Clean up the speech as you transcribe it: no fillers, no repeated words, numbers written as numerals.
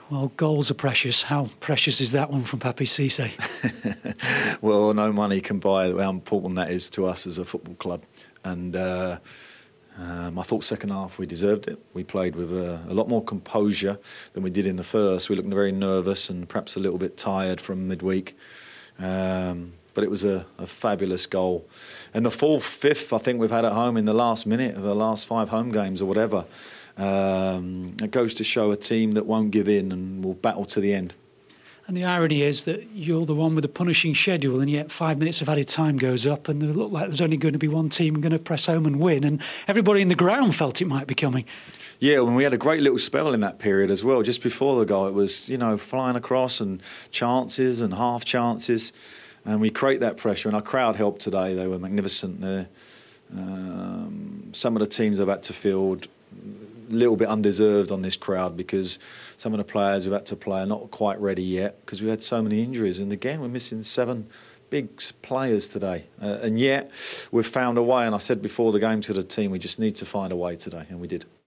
Well, goals are precious. How precious is that one from Papi Cisse? Well, no money can buy how important that is to us as a football club. And I thought second half we deserved it. We played with a lot more composure than we did in the first. We looked very nervous and perhaps a little bit tired from midweek. But it was a fabulous goal. And the fourth, fifth, I think we've had at home in the last minute of the last 5 home games or whatever. It goes to show a team that won't give in and will battle to the end. And the irony is that you're the one with a punishing schedule, and yet 5 minutes of added time goes up and it looked like there was only going to be one team going to press home and win, and everybody in the ground felt it might be coming. Yeah, and we had a great little spell in that period as well. Just before the goal, it was, flying across and chances and half chances, and we create that pressure, and our crowd helped today. They were magnificent there. Some of the teams have had to field a little bit undeserved on this crowd because some of the players who've had to play are not quite ready yet because we had so many injuries. And again, we're missing 7 big players today. And yet we've found a way, and I said before the game to the team, we just need to find a way today, and we did.